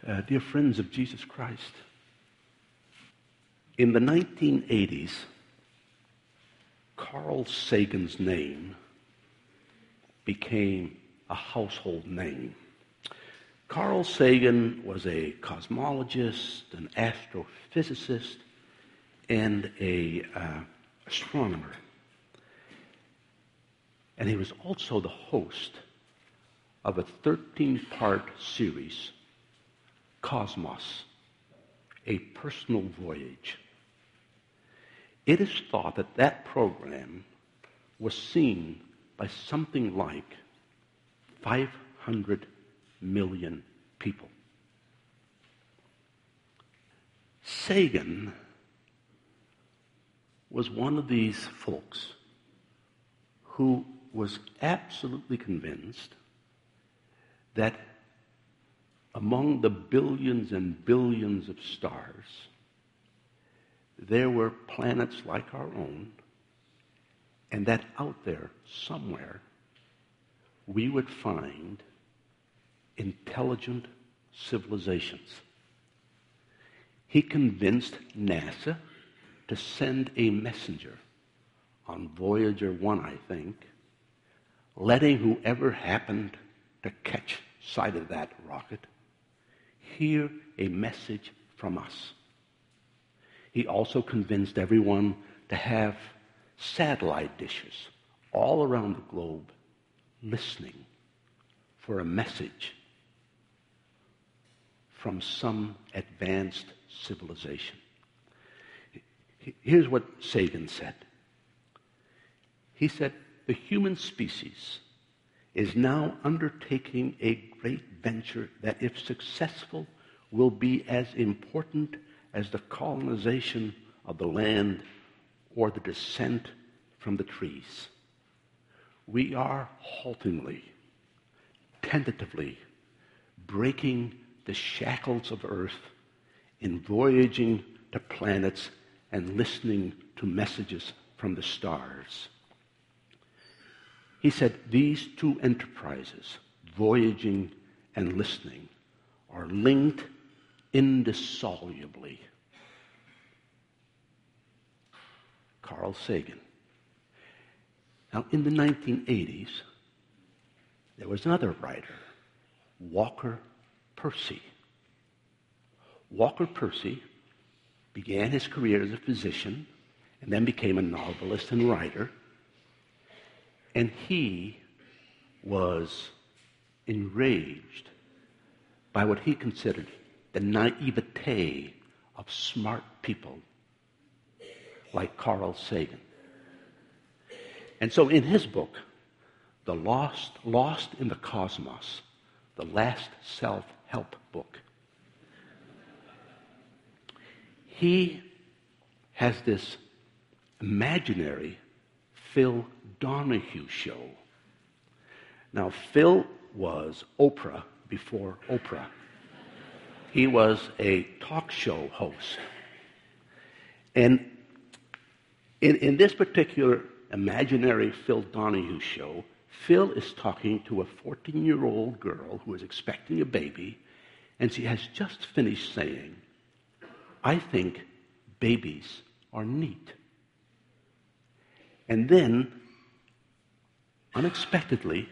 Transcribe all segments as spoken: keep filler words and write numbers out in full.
Uh, dear friends of Jesus Christ, in the nineteen eighties, Carl Sagan's name became a household name. Carl Sagan was a cosmologist, an astrophysicist, and a uh, astronomer. And he was also the host of a thirteen-part series, Cosmos, A Personal Voyage. It is thought that that program was seen by something like five hundred million people. Sagan was one of these folks who was absolutely convinced that among the billions and billions of stars, there were planets like our own, and that out there somewhere we would find intelligent civilizations. He convinced NASA to send a messenger on Voyager one, I think, letting whoever happened to catch sight of that rocket hear a message from us. He also convinced everyone to have satellite dishes all around the globe listening for a message from some advanced civilization. Here's what Sagan said. He said, the human species is now undertaking a great venture that, if successful, will be as important as the colonization of the land or the descent from the trees. We are haltingly, tentatively breaking the shackles of Earth in voyaging to planets and listening to messages from the stars. He said these two enterprises, voyaging and listening, are linked indissolubly. Carl Sagan. Now, in the nineteen eighties, there was another writer, Walker Percy. Walker Percy began his career as a physician and then became a novelist and writer. And he was enraged by what he considered the naivete of smart people like Carl Sagan. And so in his book, The Lost, Lost in the Cosmos, the last self-help book, he has this imaginary Phil Donahue show. Now, Phil was Oprah before Oprah. He was a talk show host. And in, in this particular imaginary Phil Donahue show, Phil is talking to a fourteen-year-old girl who is expecting a baby, and she has just finished saying, I think babies are neat. And then, unexpectedly,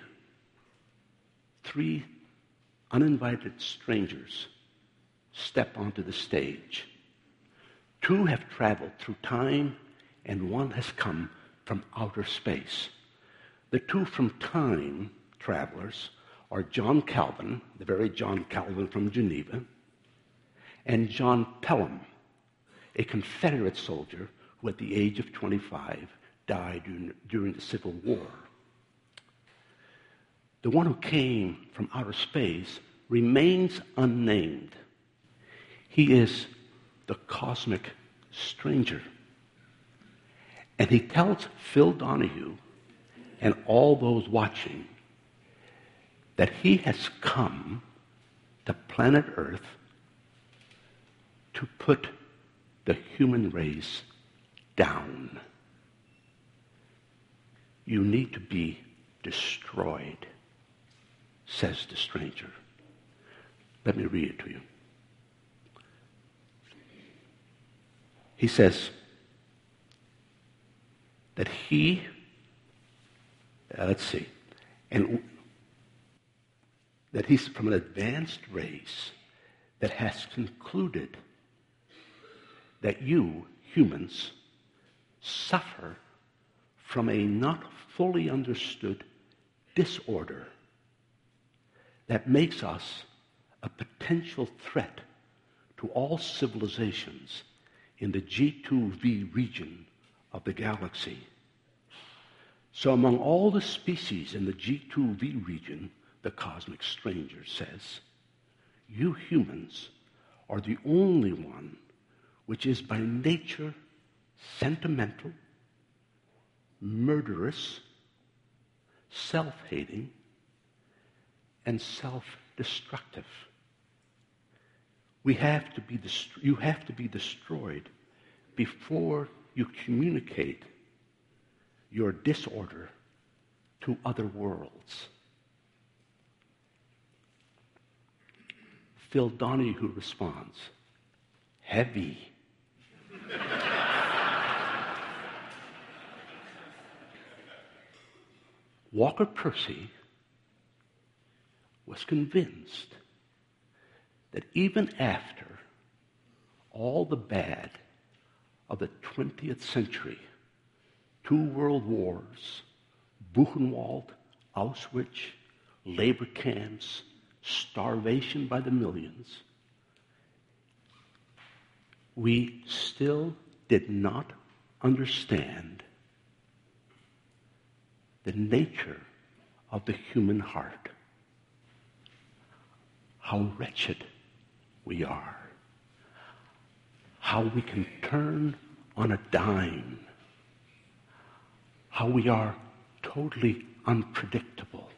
three uninvited strangers step onto the stage. Two have traveled through time, and one has come from outer space. The two from time travelers are John Calvin, the very John Calvin from Geneva, and John Pelham, a Confederate soldier who at the age of twenty-five died during, during the Civil War. The one who came from outer space remains unnamed. He is the cosmic stranger. And he tells Phil Donahue and all those watching that he has come to planet Earth to put the human race down. You need to be destroyed, says the stranger. Let me read it to you. he says that he, uh, let's see, and that he's from an advanced race that has concluded that you, humans, suffer from a not fully understood disorder that makes us a potential threat to all civilizations in the G two V region of the galaxy. So among all the species in the G two V region, the cosmic stranger says, you humans are the only one which is by nature sentimental, murderous, self-hating, and self-destructive. We have to be dest- you have to be destroyed before you communicate your disorder to other worlds. Phil Donahue responds, heavy. Walker Percy was convinced that even after all the bad of the twentieth century, two world wars, Buchenwald, Auschwitz, labor camps, starvation by the millions, we still did not understand the nature of the human heart. How wretched we are. How we can turn on a dime. How we are totally unpredictable.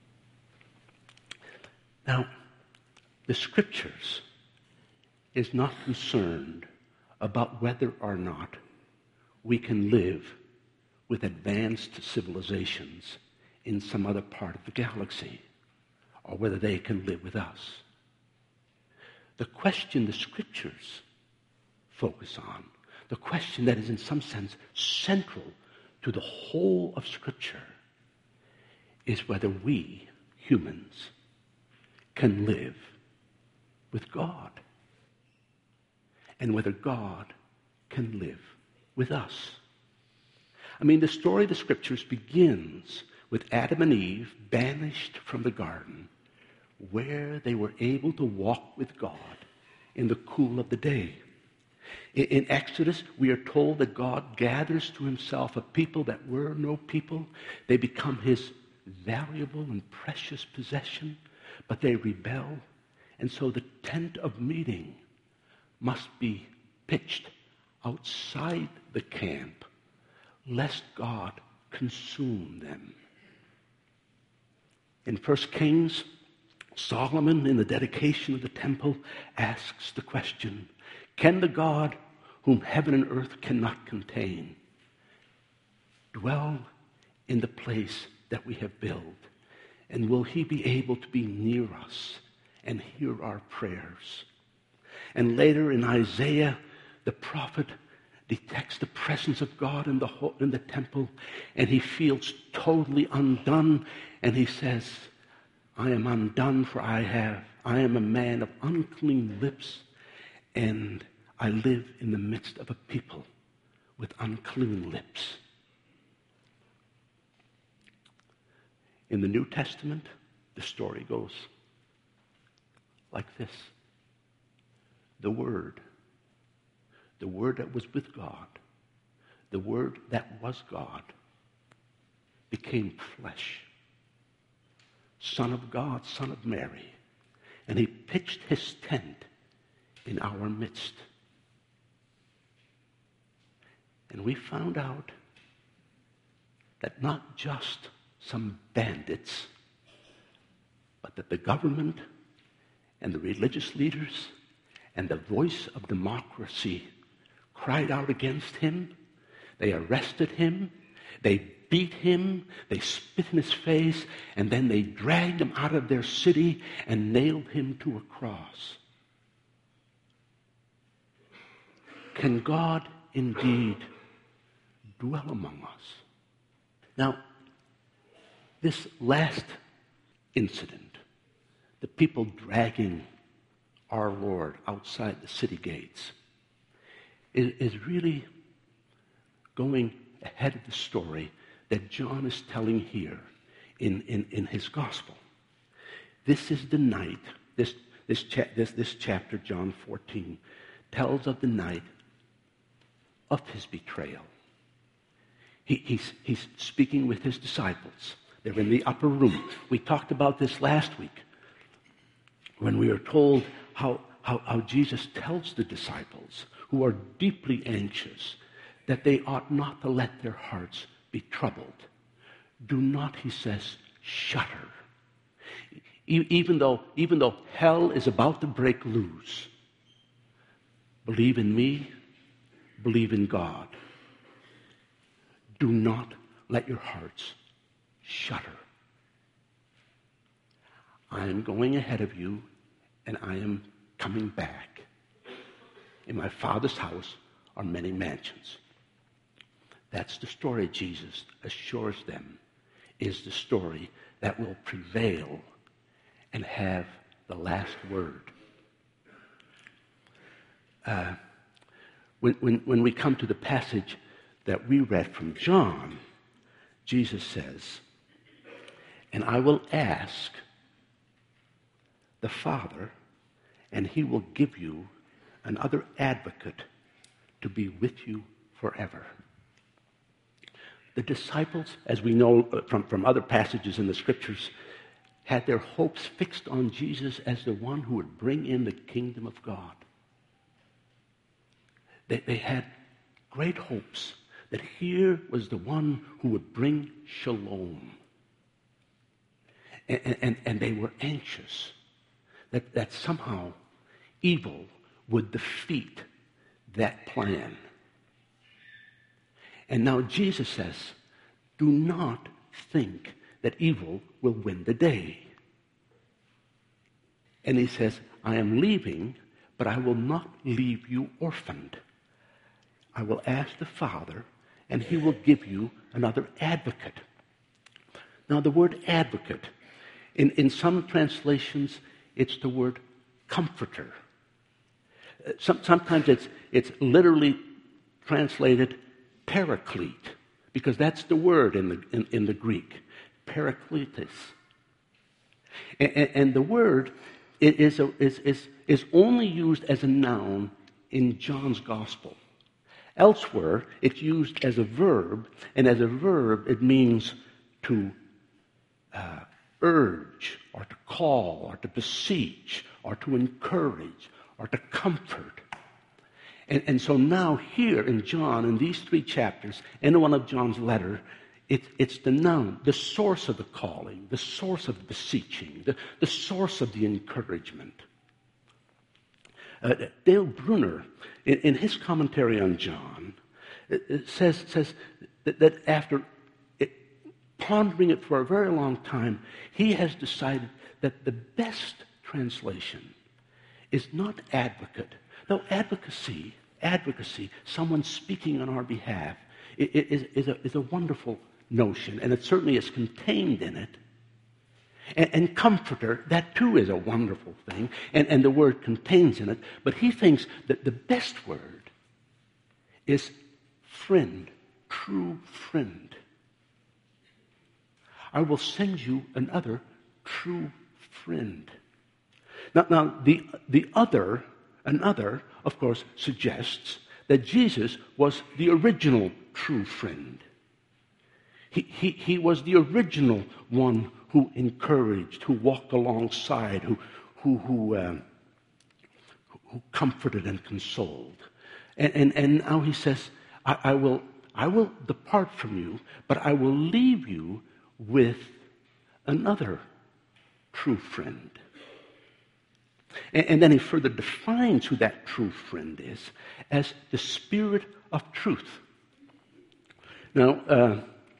Now, the Scriptures is not concerned about whether or not we can live with advanced civilizations in some other part of the galaxy, or whether they can live with us. The question the Scriptures focus on, the question that is in some sense central to the whole of Scripture, is whether we, humans, can live with God, and whether God can live with us. I mean, the story of the Scriptures begins with Adam and Eve banished from the garden, where they were able to walk with God in the cool of the day. In, in Exodus, we are told that God gathers to himself a people that were no people. They become his valuable and precious possession, but they rebel. And so the tent of meeting must be pitched outside the camp, lest God consume them. In First Kings, Solomon, in the dedication of the temple, asks the question, can the God whom heaven and earth cannot contain dwell in the place that we have built? And will he be able to be near us and hear our prayers? And later in Isaiah, the prophet detects the presence of God in the ho- in the temple, and he feels totally undone, and he says, I am undone, for I have I am a man of unclean lips, and I live in the midst of a people with unclean lips. In the New Testament, the story goes like this. The Word, the Word that was with God, the Word that was God, became flesh. Son of God, Son of Mary. And he pitched his tent in our midst. And we found out that not just some bandits, but that the government and the religious leaders and the voice of democracy cried out against him. They arrested him. They beat him. They spit in his face. And then they dragged him out of their city and nailed him to a cross. Can God indeed dwell among us. Now, this last incident, the people dragging our Lord outside the city gates, is, is really going ahead of the story that John is telling here in, in, in his gospel. This is the night, this, this, cha- this, this chapter, John fourteen, tells of the night of his betrayal. He, he's, he's speaking with his disciples. They're in the upper room. We talked about this last week when we were told how, how, how Jesus tells the disciples who are deeply anxious that they ought not to let their hearts be troubled. Do not, he says, shudder. E- even though, even though hell is about to break loose, believe in me, believe in God. Do not let your hearts shudder. I am going ahead of you, and I am coming back. In my Father's house are many mansions. That's the story Jesus assures them is the story that will prevail and have the last word. Uh, when, when, when we come to the passage that we read from John, Jesus says, "And I will ask the Father, and he will give you another advocate to be with you forever." The disciples, as we know from, from other passages in the scriptures, had their hopes fixed on Jesus as the one who would bring in the kingdom of God. They, they had great hopes that here was the one who would bring shalom. And, and, and they were anxious that, that somehow evil would defeat that plan. And now Jesus says, do not think that evil will win the day. And he says, I am leaving, but I will not leave you orphaned. I will ask the Father, and he will give you another advocate. Now, the word advocate, in, in some translations, it's the word comforter. Some, sometimes it's, it's literally translated paraclete, because that's the word in the, in, in the Greek, parakletos. And, and, and the word is, a, is, is, is only used as a noun in John's gospel. Elsewhere, it's used as a verb, and as a verb, it means to uh, urge, or to call, or to beseech, or to encourage, or to comfort. And, and so now here in John, in these three chapters, in one of John's letter, it, it's the noun, the source of the calling, the source of the beseeching, the, the source of the encouragement. Uh, Dale Bruner, in, in his commentary on John, it, it says, says that, that after it, pondering it for a very long time, he has decided that the best translation is not advocate. Though advocacy, advocacy, someone speaking on our behalf, is, is, a, is a wonderful notion, and it certainly is contained in it. And, and comforter, that too is a wonderful thing, and, and the word contains in it, but he thinks that the best word is friend, true friend. I will send you another true friend. Now, now the, the other, another, of course, suggests that Jesus was the original true friend. He, he, he was the original one who encouraged, who walked alongside, who, who, who, uh, who comforted and consoled. And, and, and now he says, I, I, will, I will depart from you, but I will leave you with another true friend. And, and then he further defines who that true friend is as the Spirit of truth. Now, uh,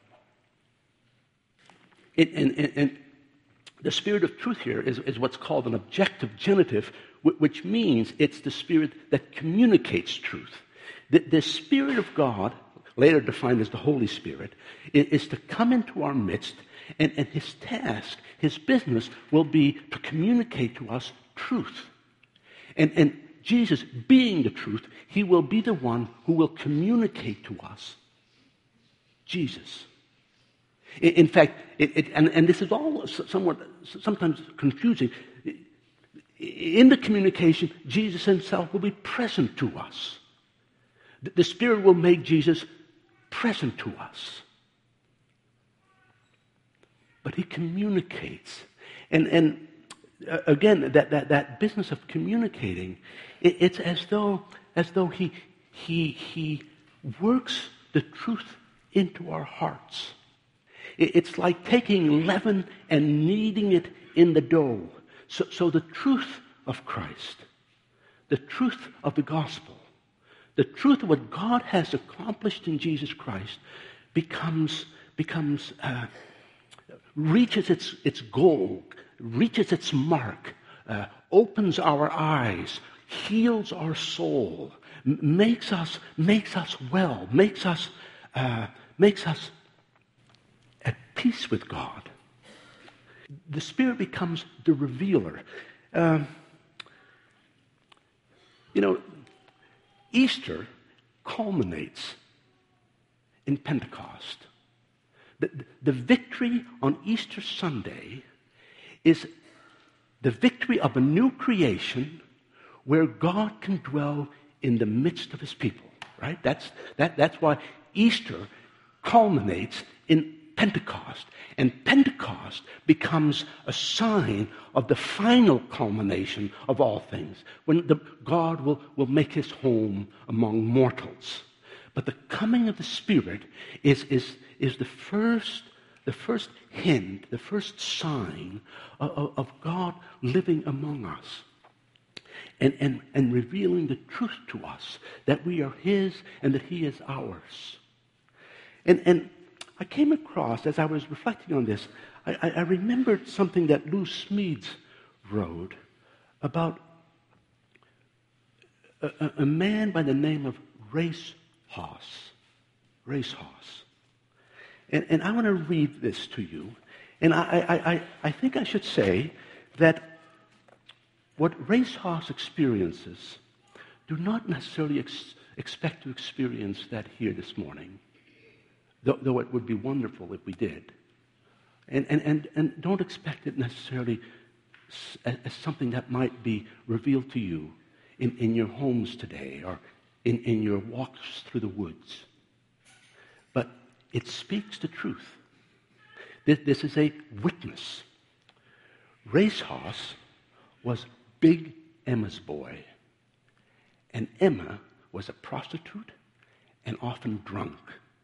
it, and, and, and the Spirit of truth here is, is what's called an objective genitive, which means it's the Spirit that communicates truth. The, the Spirit of God, later defined as the Holy Spirit, is, is to come into our midst, and, and his task, his business, will be to communicate to us truth. And, and Jesus, being the truth, he will be the one who will communicate to us Jesus. In, in fact, it, it, and, and this is all somewhat, sometimes confusing. In the communication, Jesus himself will be present to us. The, the Spirit will make Jesus present to us. But he communicates. And, and uh, again, that, that, that business of communicating, it, it's as though, as though he, he, he works the truth into our hearts. It, it's like taking leaven and kneading it in the dough. So, so the truth of Christ, the truth of the gospel, the truth of what God has accomplished in Jesus Christ becomes, becomes uh, reaches its, its goal, reaches its mark, uh, opens our eyes, heals our soul, m- makes us, makes us well, makes us, uh, makes us at peace with God. The Spirit becomes the revealer. Um, you know, Easter culminates in Pentecost. The, the victory on Easter Sunday is the victory of a new creation where God can dwell in the midst of his people, right? That's, that, that's why Easter culminates in Pentecost. And Pentecost becomes a sign of the final culmination of all things, when the, God will, will make his home among mortals. But the coming of the Spirit is, is, is the first the first hint, the first sign of, of God living among us and, and, and revealing the truth to us, that we are his and that he is ours. And, and I came across, as I was reflecting on this, I, I remembered something that Lou Smedes wrote about a, a, a man by the name of Race Haas. Race Haas. And, and I want to read this to you. And I, I, I, I think I should say that what Race Haas experiences, do not necessarily ex- expect to experience that here this morning, though, though it would be wonderful if we did. And, and, and, and don't expect it necessarily as, as something that might be revealed to you in, in your homes today or in, in your walks through the woods. But it speaks the truth. This, this is a witness. Race Haas was Big Emma's boy. And Emma was a prostitute and often drunk.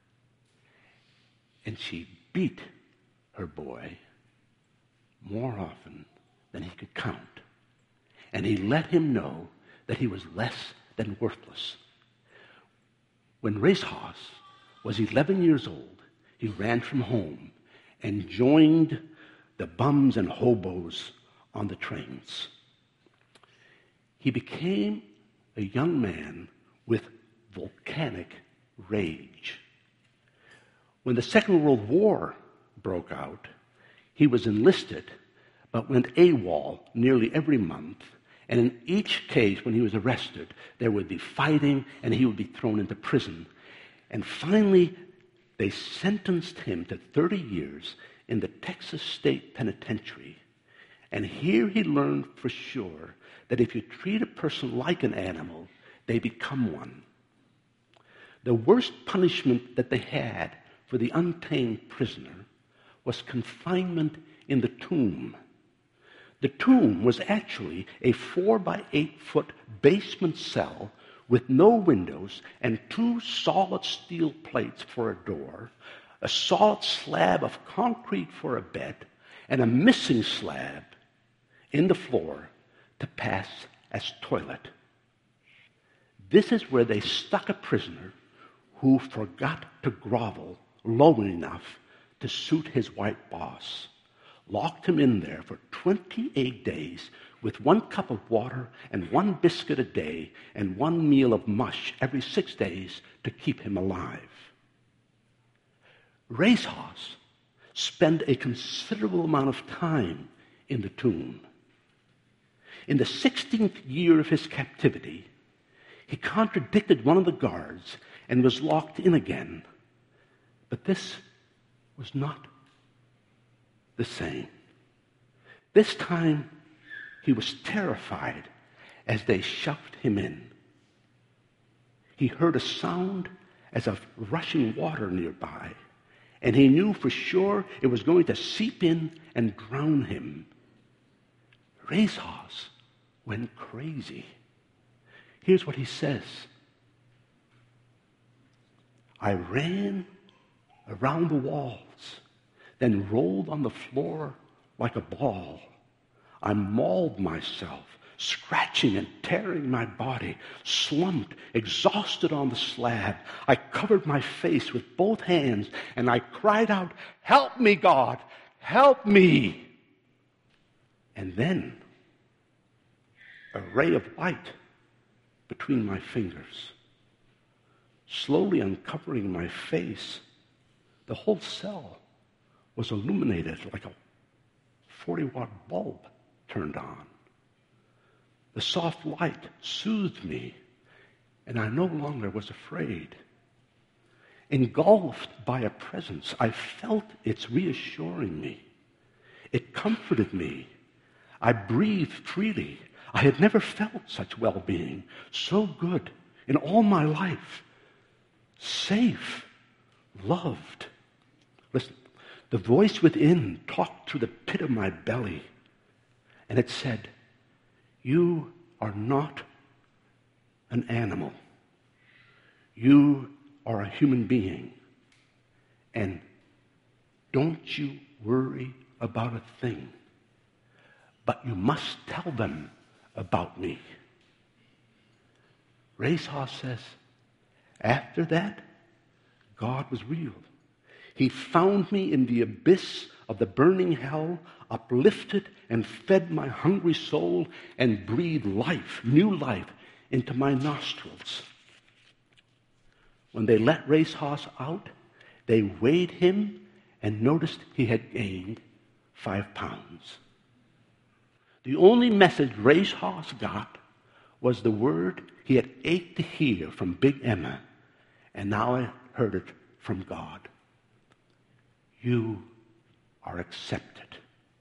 And she beat her boy more often than he could count. And he let him know that he was less than worthless. When Race Haas was eleven years old, he ran from home and joined the bums and hobos on the trains. He became a young man with volcanic rage. When the Second World War broke out, he was enlisted, but went AWOL nearly every month. And in each case, when he was arrested, there would be fighting and he would be thrown into prison. And finally, they sentenced him to thirty years in the Texas State Penitentiary. And here he learned for sure that if you treat a person like an animal, they become one. The worst punishment that they had for the untamed prisoner was confinement in the tomb. The tomb was actually a four by eight foot basement cell with no windows and two solid steel plates for a door, a solid slab of concrete for a bed, and a missing slab in the floor to pass as toilet. This is where they stuck a prisoner who forgot to grovel low enough to suit his white boss, locked him in there for twenty-eight days with one cup of water and one biscuit a day and one meal of mush every six days to keep him alive. Racehorse spent a considerable amount of time in the tomb. In the sixteenth year of his captivity, he contradicted one of the guards and was locked in again. But this was not the same. This time, he was terrified as they shoved him in. He heard a sound as of rushing water nearby, and he knew for sure it was going to seep in and drown him. Racehorse went crazy. Here's what he says. I ran around the walls, then rolled on the floor like a ball. I mauled myself, scratching and tearing my body, slumped, exhausted on the slab. I covered my face with both hands, and I cried out, "Help me, God! Help me!" And then a ray of light between my fingers, slowly uncovering my face. The whole cell was illuminated like a forty-watt bulb turned on. The soft light soothed me, and I no longer was afraid. Engulfed by a presence, I felt its reassuring me. It comforted me. I breathed freely. I had never felt such well-being, so good in all my life. Safe, loved. Listen, the voice within talked through the pit of my belly, and it said, "You are not an animal. You are a human being. And don't you worry about a thing. But you must tell them about me." Racehorse says, after that, God was real. He found me in the abyss of the burning hell, uplifted and fed my hungry soul, and breathed life, new life, into my nostrils. When they let Racehorse out, they weighed him and noticed he had gained five pounds. The only message Racehorse got was the word he had ached to hear from Big Emma, and now I heard it from God. You are accepted.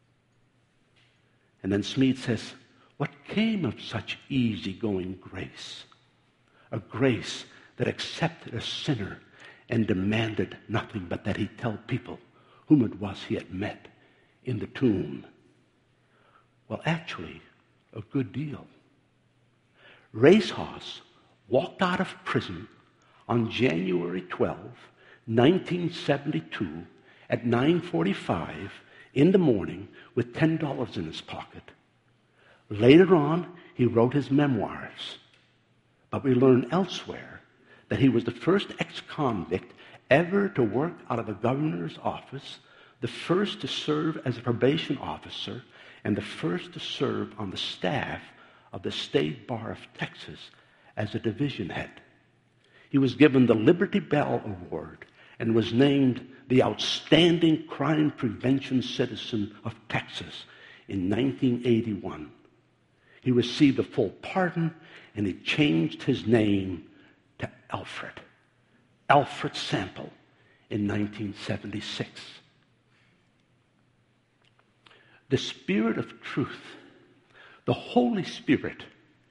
And then Smead says, what came of such easygoing grace? A grace that accepted a sinner and demanded nothing but that he tell people whom it was he had met in the tomb. Well, actually, a good deal. Racehorse walked out of prison on January twelfth, nineteen seventy-two, at nine forty-five in the morning with ten dollars in his pocket. Later on, he wrote his memoirs. But we learn elsewhere that he was the first ex-convict ever to work out of the governor's office, the first to serve as a probation officer, and the first to serve on the staff of the State Bar of Texas as a division head. He was given the Liberty Bell Award and was named the Outstanding Crime Prevention Citizen of Texas in nineteen eighty-one. He received a full pardon, and he changed his name to Alfred. Alfred Sample in nineteen seventy-six. The Spirit of truth, the Holy Spirit,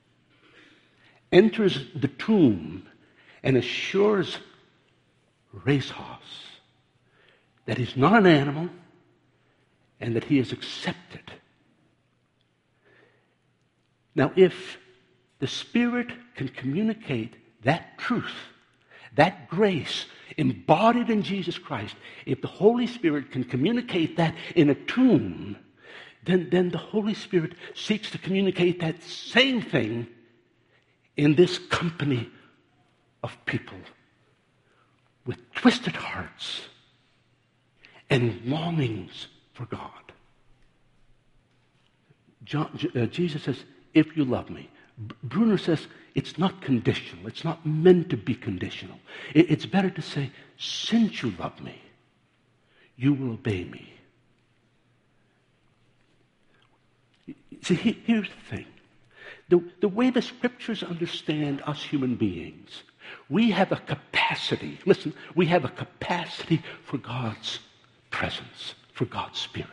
enters the tomb and assures Racehorse that he's not an animal and that he is accepted. Now, if the Spirit can communicate that truth, that grace embodied in Jesus Christ, if the Holy Spirit can communicate that in a tomb, then, then the Holy Spirit seeks to communicate that same thing in this company of people with twisted hearts and longings for God. John, uh, Jesus says, if you love me. B- Bruner says, it's not conditional. It's not meant to be conditional. It, it's better to say, since you love me, you will obey me. See, he, here's the thing. The, the way the Scriptures understand us human beings, we have a capacity, listen, we have a capacity for God's presence, for God's Spirit.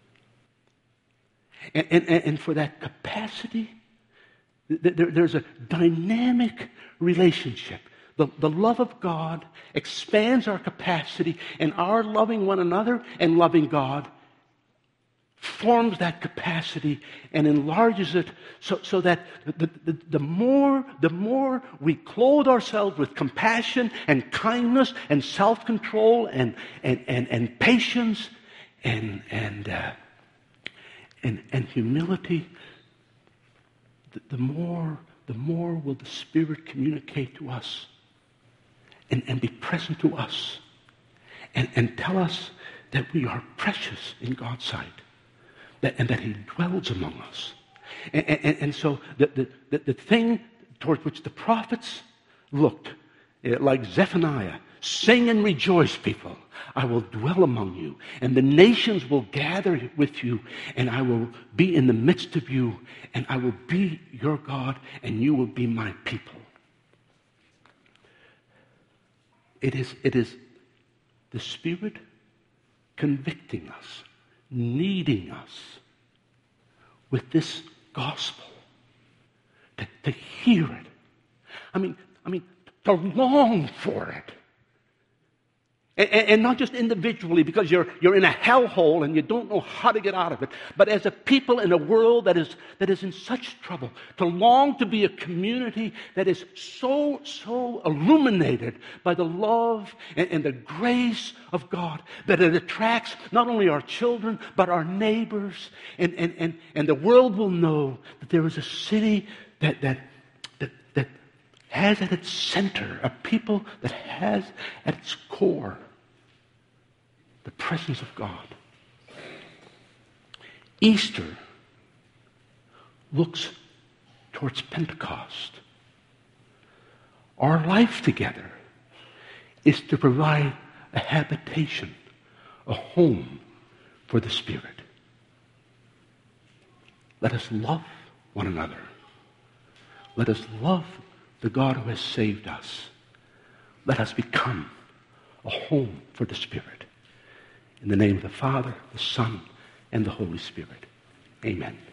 And, and, and for that capacity, there, there's a dynamic relationship. The, the love of God expands our capacity, and our loving one another and loving God forms that capacity and enlarges it so, so that the, the, the, more, the more we clothe ourselves with compassion and kindness and self-control and, and, and, and patience and, and, uh, and, and humility, the, the, more, the more will the Spirit communicate to us and, and be present to us and, and tell us that we are precious in God's sight. That, and that he dwells among us. And, and, and so the, the, the thing towards which the prophets looked, like Zephaniah, sing and rejoice, people. I will dwell among you, and the nations will gather with you, and I will be in the midst of you, and I will be your God, and you will be my people. It is, it is the Spirit convicting us, needing us with this gospel, to, to hear it. I mean, I mean, to long for it. And, and, and not just individually because you're, you're in a hellhole and you don't know how to get out of it, but as a people in a world that is, that is in such trouble, to long to be a community that is so, so illuminated by the love and, and the grace of God that it attracts not only our children, but our neighbors. And, and, and, and the world will know that there is a city that, that, that, that has at its center a people that has at its core the presence of God. Easter looks towards Pentecost. Our life together is to provide a habitation, a home for the Spirit. Let us love one another. Let us love the God who has saved us. Let us become a home for the Spirit. In the name of the Father, the Son, and the Holy Spirit. Amen.